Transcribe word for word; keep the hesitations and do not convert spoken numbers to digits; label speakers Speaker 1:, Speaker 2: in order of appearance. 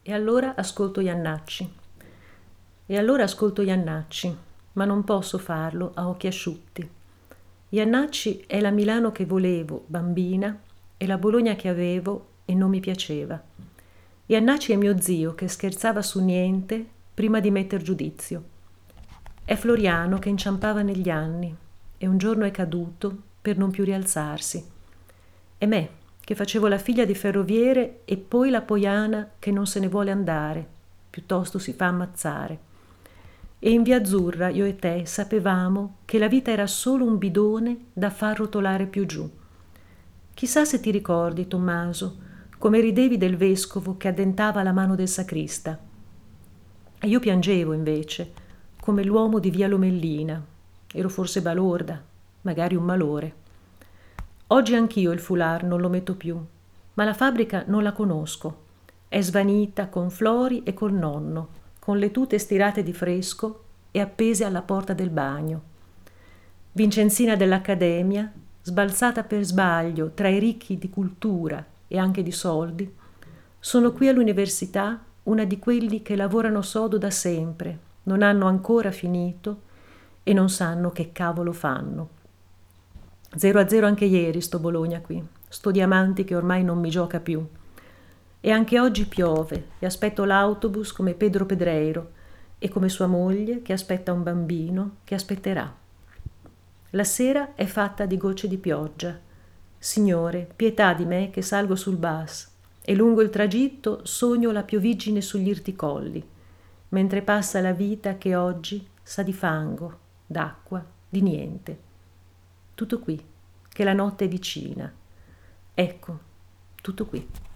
Speaker 1: E allora ascolto Jannacci. E allora ascolto Jannacci, ma non posso farlo a occhi asciutti. Jannacci è la Milano che volevo, bambina, e la Bologna che avevo e non mi piaceva. Jannacci è mio zio che scherzava su niente prima di metter giudizio. È Floriano che inciampava negli anni e un giorno è caduto per non più rialzarsi. È me che facevo la figlia di ferroviere e poi la poiana che non se ne vuole andare, piuttosto si fa ammazzare. E in via Azzurra io e te sapevamo che la vita era solo un bidone da far rotolare più giù. Chissà se ti ricordi, Tommaso, come ridevi del vescovo che addentava la mano del sacrista. E io piangevo invece, come l'uomo di via Lomellina. Ero forse balorda, magari un malore. Oggi anch'io il foulard non lo metto più, ma la fabbrica non la conosco. È svanita con Flori e col nonno, con le tute stirate di fresco e appese alla porta del bagno. Vincenzina dell'Accademia, sbalzata per sbaglio tra i ricchi di cultura e anche di soldi, sono qui all'università una di quelli che lavorano sodo da sempre, non hanno ancora finito e non sanno che cavolo fanno. Zero a zero anche ieri sto Bologna qui, sto Diamanti che ormai non mi gioca più. E anche oggi piove e aspetto l'autobus come Pedro Pedreiro e come sua moglie che aspetta un bambino che aspetterà. La sera è fatta di gocce di pioggia. Signore, pietà di me che salgo sul bus e lungo il tragitto sogno la pioviggine sugli irticolli, mentre passa la vita che oggi sa di fango, d'acqua, di niente. Tutto qui, che la notte è vicina. Ecco, tutto qui.